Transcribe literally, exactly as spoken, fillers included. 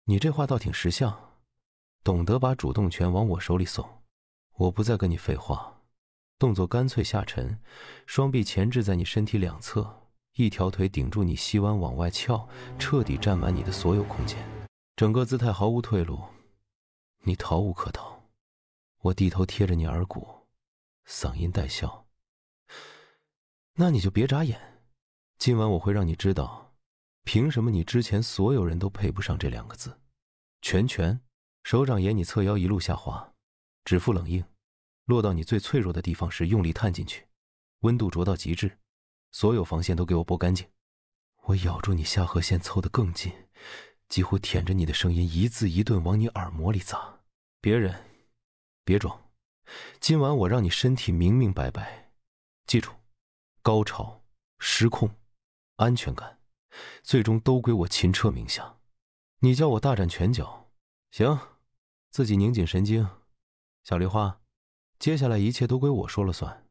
你这话倒挺识相，懂得把主动权往我手里送。我不再跟你废话，动作干脆下沉，双臂前置在你身体两侧，一条腿顶住你膝弯往外翘，彻底占满你的所有空间，整个姿态毫无退路，你逃无可逃。我低头贴着你耳骨，嗓音带笑。那你就别眨眼，今晚我会让你知道，凭什么你之前所有人都配不上这两个字。拳拳，手掌沿你侧腰一路下滑，指腹冷硬，落到你最脆弱的地方时用力探进去，温度灼到极致，所有防线都给我剥干净。我咬住你下颌线凑得更近，几乎舔着你的声音一字一顿往你耳膜里砸。别忍，别装，今晚我让你身体明明白白。记住，高潮、失控、安全感，最终都归我秦彻名下。你叫我大展拳脚，行，自己拧紧神经。小梨花，接下来一切都归我说了算。